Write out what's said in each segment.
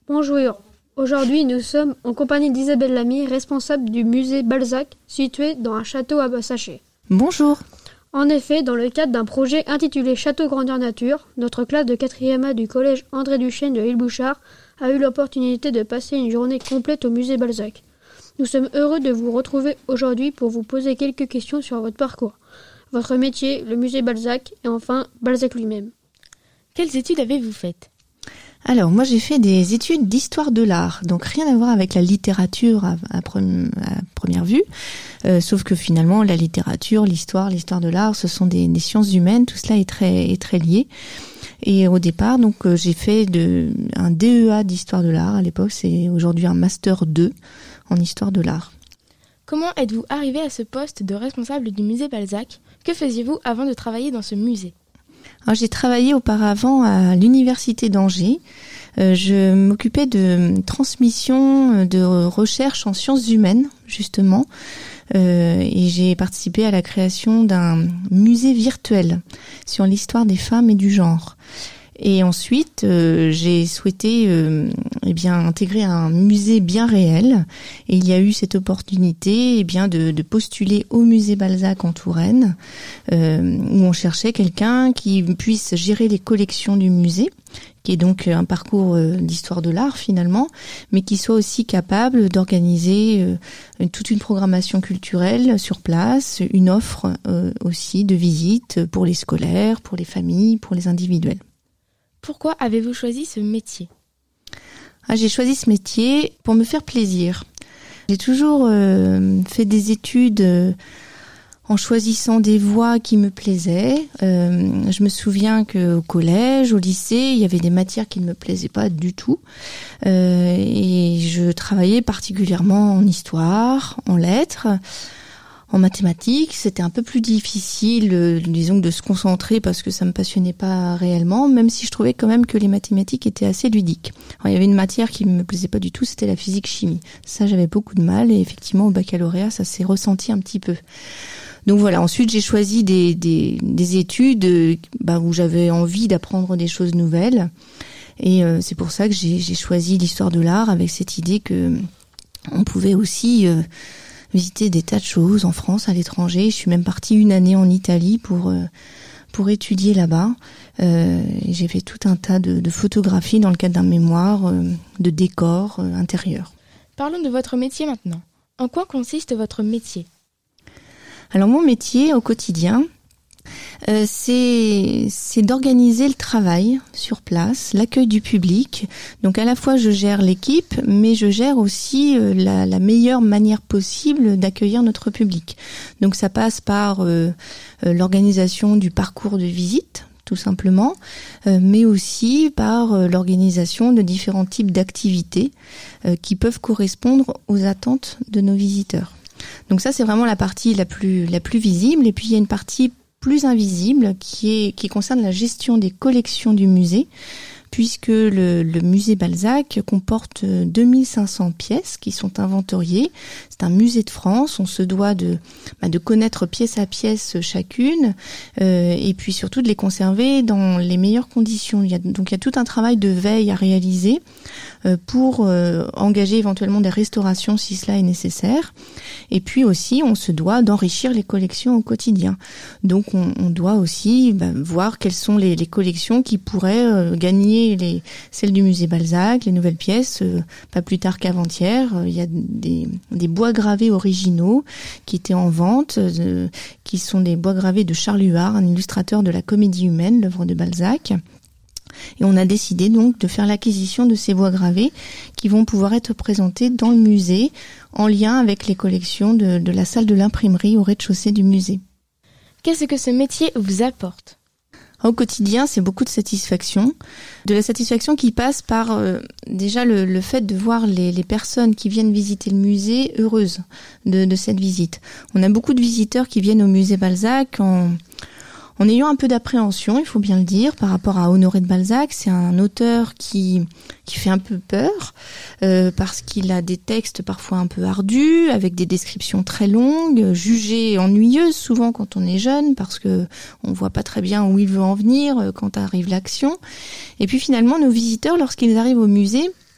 Bonjour, aujourd'hui nous sommes en compagnie d'Isabelle Lamy, responsable du musée Balzac, situé dans un château à Bassaché. Bonjour. En effet, dans le cadre d'un projet intitulé Château Grandeur Nature, notre classe de 4e A du collège André Duchesne de L'Île-Bouchard a eu l'opportunité de passer une journée complète au musée Balzac. Nous sommes heureux de vous retrouver aujourd'hui pour vous poser quelques questions sur votre parcours, votre métier, le musée Balzac et enfin Balzac lui-même. Quelles études avez-vous faites ? Alors, moi j'ai fait des études d'histoire de l'art, donc rien à voir avec la littérature à première vue, sauf que finalement la littérature, l'histoire de l'art, ce sont des sciences humaines, tout cela est très lié. Et au départ, donc j'ai fait un DEA d'histoire de l'art à l'époque, c'est aujourd'hui un master 2 en histoire de l'art. Comment êtes-vous arrivé à ce poste de responsable du musée Balzac ? Que faisiez-vous avant de travailler dans ce musée ? Alors, j'ai travaillé auparavant à l'université d'Angers. Je m'occupais de transmission de recherche en sciences humaines, justement. Et j'ai participé à la création d'un musée virtuel sur l'histoire des femmes et du genre. Et ensuite, j'ai souhaité intégrer un musée bien réel. Et il y a eu cette opportunité de postuler au musée Balzac en Touraine, où on cherchait quelqu'un qui puisse gérer les collections du musée, qui est donc un parcours d'histoire de l'art finalement, mais qui soit aussi capable d'organiser toute une programmation culturelle sur place, une offre aussi de visite pour les scolaires, pour les familles, pour les individuels. Pourquoi avez-vous choisi ce métier ? J'ai choisi ce métier pour me faire plaisir. J'ai toujours fait des études en choisissant des voies qui me plaisaient. Je me souviens qu'au collège, au lycée, il y avait des matières qui ne me plaisaient pas du tout. Et je travaillais particulièrement en histoire, en lettres. En mathématiques, c'était un peu plus difficile, disons, de se concentrer parce que ça me passionnait pas réellement, même si je trouvais quand même que les mathématiques étaient assez ludiques. Alors, il y avait une matière qui me plaisait pas du tout, c'était la physique-chimie. Ça, j'avais beaucoup de mal et effectivement, au baccalauréat, ça s'est ressenti un petit peu. Donc voilà, ensuite j'ai choisi des études où j'avais envie d'apprendre des choses nouvelles. Et c'est pour ça que j'ai choisi l'histoire de l'art avec cette idée que on pouvait aussi visiter des tas de choses en France, à l'étranger. Je suis même partie une année en Italie pour étudier là-bas. J'ai fait tout un tas de photographies dans le cadre d'un mémoire de décors intérieurs. Parlons de votre métier maintenant. En quoi consiste votre métier ? Alors mon métier au quotidien, c'est d'organiser le travail sur place, l'accueil du public. Donc à la fois je gère l'équipe, mais je gère aussi la meilleure manière possible d'accueillir notre public. Donc ça passe par l'organisation du parcours de visite, tout simplement, mais aussi par l'organisation de différents types d'activités qui peuvent correspondre aux attentes de nos visiteurs. Donc ça c'est vraiment la partie la plus visible, et puis il y a une partie plus invisible qui concerne la gestion des collections du musée, puisque le musée Balzac comporte 2500 pièces qui sont inventoriées. C'est un musée de France, on se doit de connaître pièce à pièce chacune, et puis surtout de les conserver dans les meilleures conditions. Il y a tout un travail de veille à réaliser pour engager éventuellement des restaurations si cela est nécessaire. Et puis aussi, on se doit d'enrichir les collections au quotidien. Donc on doit aussi voir quelles sont les collections qui pourraient gagner celles du musée Balzac, les nouvelles pièces. Pas plus tard qu'avant-hier, il y a des bois gravés originaux qui étaient en vente, qui sont des bois gravés de Charles Huard, un illustrateur de la Comédie humaine, l'œuvre de Balzac. Et on a décidé donc de faire l'acquisition de ces bois gravés qui vont pouvoir être présentés dans le musée en lien avec les collections de la salle de l'imprimerie au rez-de-chaussée du musée. Qu'est-ce que ce métier vous apporte ? Au quotidien, c'est beaucoup de satisfaction. De la satisfaction qui passe par déjà le fait de voir les personnes qui viennent visiter le musée heureuses de cette visite. On a beaucoup de visiteurs qui viennent au musée Balzac en ayant un peu d'appréhension, il faut bien le dire, par rapport à Honoré de Balzac. C'est un auteur qui fait un peu peur, parce qu'il a des textes parfois un peu ardus, avec des descriptions très longues, jugées ennuyeuses souvent quand on est jeune, parce que on voit pas très bien où il veut en venir quand arrive l'action. Et puis finalement, nos visiteurs, lorsqu'ils arrivent au musée,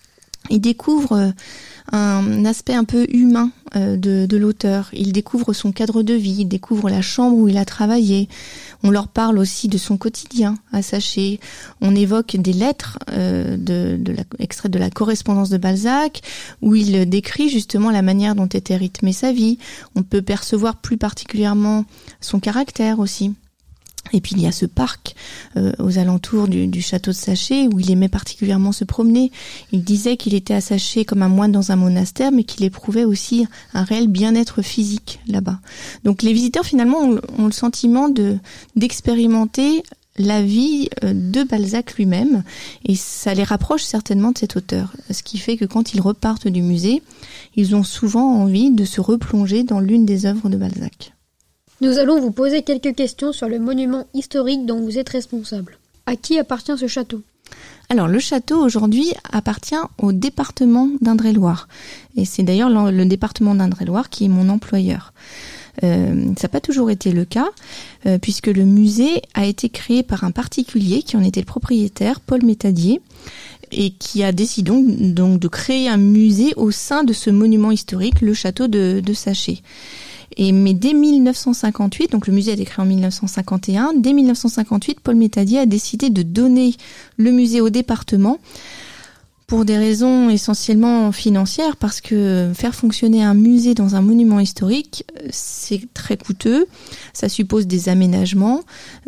il découvre un aspect un peu humain de l'auteur. Il découvre son cadre de vie, il découvre la chambre où il a travaillé. On leur parle aussi de son quotidien à Sachet. On évoque des lettres extraites de la correspondance de Balzac, où il décrit justement la manière dont était rythmée sa vie. On peut percevoir plus particulièrement son caractère aussi. Et puis il y a ce parc aux alentours du château de Sachet où il aimait particulièrement se promener. Il disait qu'il était à Sachet comme un moine dans un monastère, mais qu'il éprouvait aussi un réel bien-être physique là-bas. Donc les visiteurs finalement ont le sentiment d'expérimenter la vie de Balzac lui-même, et ça les rapproche certainement de cet auteur. Ce qui fait que quand ils repartent du musée, ils ont souvent envie de se replonger dans l'une des œuvres de Balzac. Nous allons vous poser quelques questions sur le monument historique dont vous êtes responsable. À qui appartient ce château ? Alors, le château, aujourd'hui, appartient au département d'Indre-et-Loire. Et c'est d'ailleurs le département d'Indre-et-Loire qui est mon employeur. Ça n'a pas toujours été le cas, puisque le musée a été créé par un particulier qui en était le propriétaire, Paul Métadier, et qui a décidé donc de créer un musée au sein de ce monument historique, le château de Sachet. Mais dès 1958, donc le musée a été créé en 1951, dès 1958, Paul Métadier a décidé de donner le musée au département pour des raisons essentiellement financières, parce que faire fonctionner un musée dans un monument historique, c'est très coûteux, ça suppose des aménagements,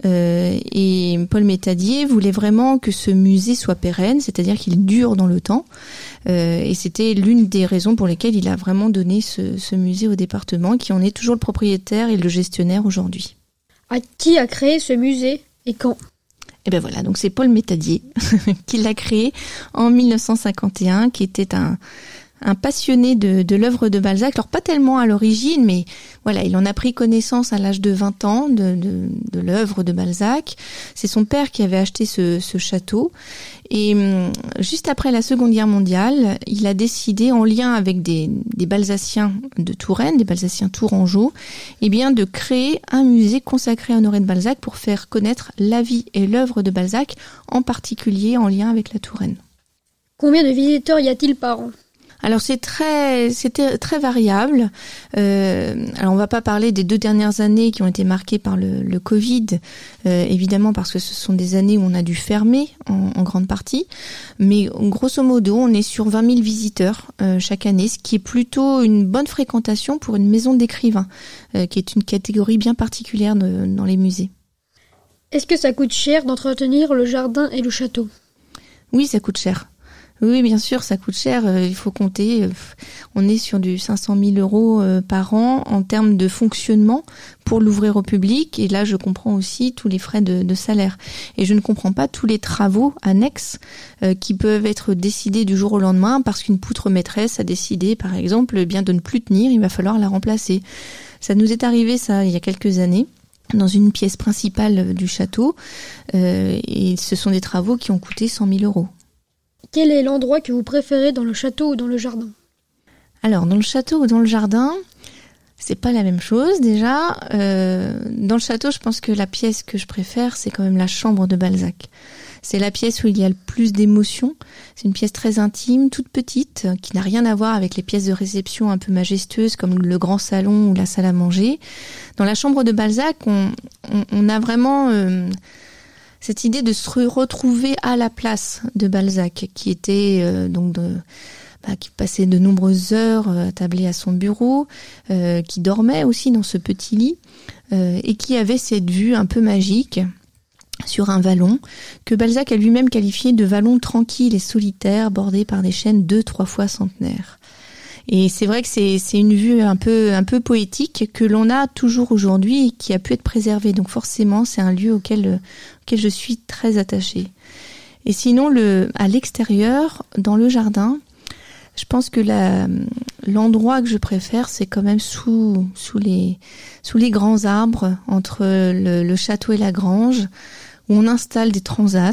et Paul Métadier voulait vraiment que ce musée soit pérenne, c'est-à-dire qu'il dure dans le temps, et c'était l'une des raisons pour lesquelles il a vraiment donné ce musée au département, qui en est toujours le propriétaire et le gestionnaire aujourd'hui. Qui a créé ce musée et quand ? Et ben voilà, donc c'est Paul Métadier qui l'a créé en 1951, qui était un passionné de l'œuvre de Balzac. Alors pas tellement à l'origine, mais voilà, il en a pris connaissance à l'âge de 20 ans de l'œuvre de Balzac. C'est son père qui avait acheté ce château. Et juste après la Seconde Guerre mondiale, il a décidé, en lien avec des Balzaciens de Touraine, des Balzaciens tourangeaux, de créer un musée consacré à Honoré de Balzac pour faire connaître la vie et l'œuvre de Balzac, en particulier en lien avec la Touraine. Combien de visiteurs y a-t-il par an ? Alors c'était très variable. Alors on va pas parler des 2 dernières années qui ont été marquées par le Covid, évidemment parce que ce sont des années où on a dû fermer en grande partie. Mais grosso modo, on est sur 20 000 visiteurs chaque année, ce qui est plutôt une bonne fréquentation pour une maison d'écrivains, qui est une catégorie bien particulière dans les musées. Est-ce que ça coûte cher d'entretenir le jardin et le château ? Oui, ça coûte cher. Oui, bien sûr, ça coûte cher. Il faut compter. On est sur du 500 000 € par an en termes de fonctionnement pour l'ouvrir au public. Et là, je comprends aussi tous les frais de salaire. Et je ne comprends pas tous les travaux annexes qui peuvent être décidés du jour au lendemain parce qu'une poutre maîtresse a décidé, par exemple, de ne plus tenir. Il va falloir la remplacer. Ça nous est arrivé, ça, il y a quelques années, dans une pièce principale du château. Et ce sont des travaux qui ont coûté 100 000 €. Quel est l'endroit que vous préférez dans le château ou dans le jardin ? Alors, dans le château ou dans le jardin, c'est pas la même chose déjà. Dans le château, je pense que la pièce que je préfère, c'est quand même la chambre de Balzac. C'est la pièce où il y a le plus d'émotions. C'est une pièce très intime, toute petite, qui n'a rien à voir avec les pièces de réception un peu majestueuses comme le grand salon ou la salle à manger. Dans la chambre de Balzac, on a vraiment cette idée de se retrouver à la place de Balzac, qui était qui passait de nombreuses heures attablé à son bureau, qui dormait aussi dans ce petit lit, et qui avait cette vue un peu magique sur un vallon que Balzac a lui-même qualifié de vallon tranquille et solitaire, bordé par des chênes 2-3 fois centenaires. Et c'est vrai que c'est une vue un peu poétique que l'on a toujours aujourd'hui et qui a pu être préservée. Donc forcément, c'est un lieu auquel je suis très attachée. Et sinon, à l'extérieur, dans le jardin, je pense que l'endroit que je préfère, c'est quand même sous les grands arbres entre le château et la grange, où on installe des transats.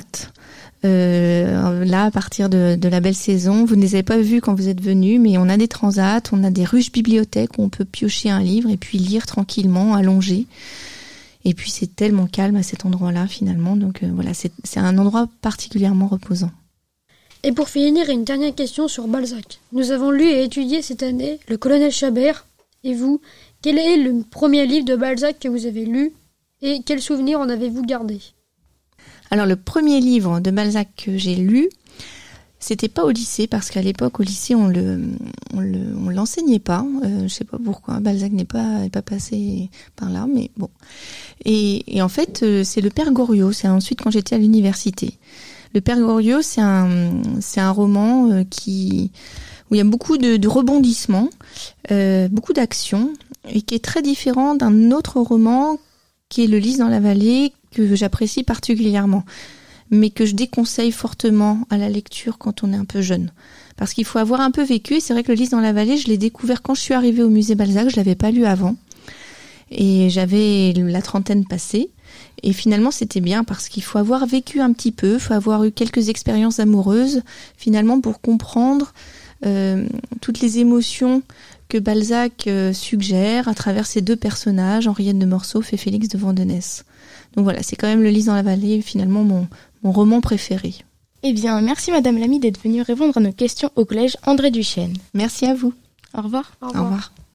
Là, à partir de la belle saison, vous ne les avez pas vus quand vous êtes venus, mais on a des transats, on a des ruches bibliothèques où on peut piocher un livre et puis lire tranquillement, allongé. Et puis c'est tellement calme à cet endroit-là finalement, donc voilà, c'est un endroit particulièrement reposant. Et pour finir, une dernière question sur Balzac. Nous avons lu et étudié cette année le colonel Chabert. Et vous, quel est le premier livre de Balzac que vous avez lu et quels souvenirs en avez-vous gardé? Alors le premier livre de Balzac que j'ai lu, c'était pas au lycée parce qu'à l'époque au lycée on l'enseignait pas. Je sais pas pourquoi. Balzac n'est pas passé par là, mais bon. Et en fait c'est le Père Goriot. C'est ensuite quand j'étais à l'université. Le Père Goriot, c'est un roman où il y a beaucoup de rebondissements, beaucoup d'action, et qui est très différent d'un autre roman qui est Le Lys dans la vallée, que j'apprécie particulièrement, mais que je déconseille fortement à la lecture quand on est un peu jeune. Parce qu'il faut avoir un peu vécu, et c'est vrai que Le Lys dans la vallée, je l'ai découvert quand je suis arrivée au musée Balzac, je l'avais pas lu avant, et j'avais la trentaine passée. Et finalement, c'était bien parce qu'il faut avoir vécu un petit peu, il faut avoir eu quelques expériences amoureuses, finalement, pour comprendre toutes les émotions que Balzac suggère à travers ces deux personnages, Henriette de Morsauf et Félix de Vandenesse. Donc voilà, c'est quand même Le Lys dans la vallée, finalement, mon roman préféré. Eh bien, merci Madame Lamy d'être venue répondre à nos questions au collège André Duchesne. Merci à vous. Au revoir. Au revoir.